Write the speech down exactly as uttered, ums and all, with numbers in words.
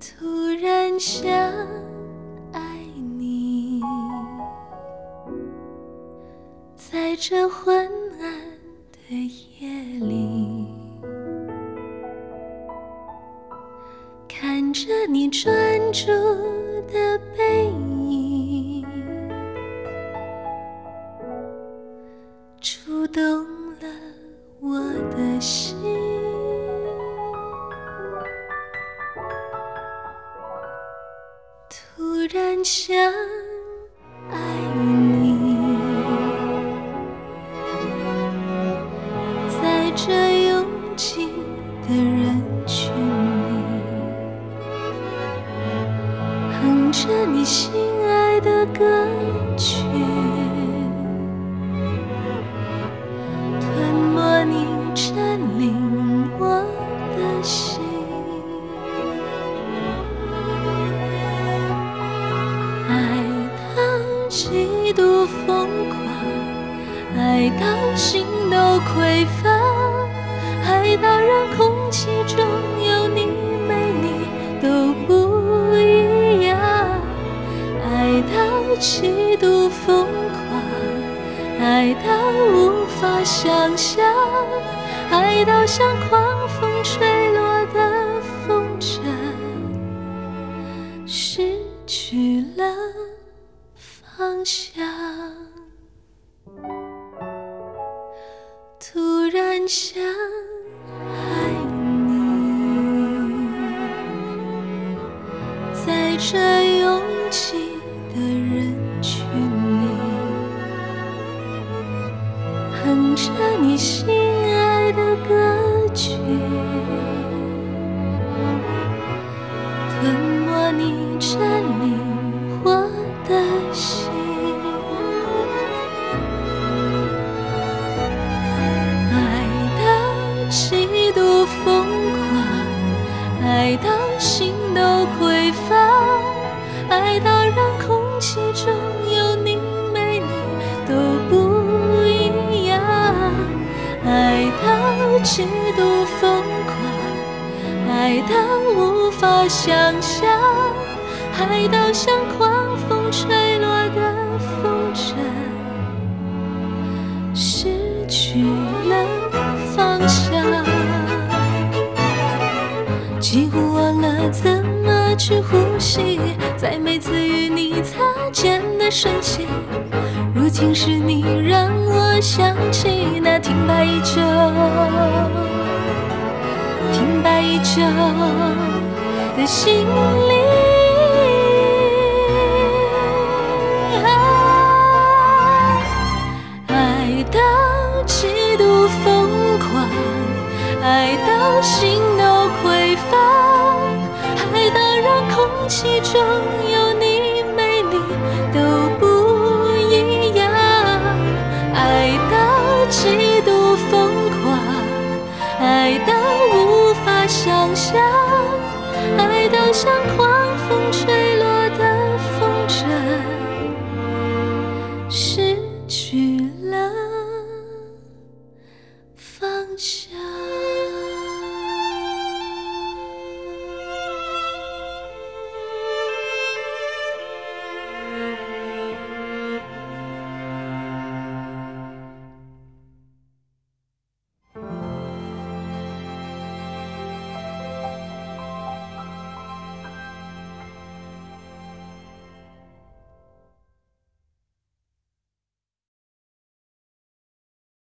突然想爱你，在这昏暗的夜里，看着你专注的背影，触动了我的心。突然想爱你，在这拥挤的人群里，哼着你心爱的歌曲，吞没你占领我的心。极度疯狂，爱到心都匮乏，爱到让空气中有你没你都不一样，爱到极度疯狂，爱到无法想象，爱到像狂风吹落的风筝，失去了方向。突然想爱你，在这拥挤的人群里，哼着你心爱的歌曲，吞没你占领我的心。极度疯狂，爱到心都匮乏，爱到让空气中有你没你都不一样，爱到极度疯狂，爱到无法想象，爱到像狂风吹落的风筝，失去了方向，几乎忘了怎么去呼吸，在每次与你擦肩的瞬间，如今是你让我想起那停摆已久停摆已久的心里。爱到极度疯狂，爱到心都匮乏，爱到让空气中有你没你都不一样，爱到极度疯狂，爱到无法想象，爱到像狂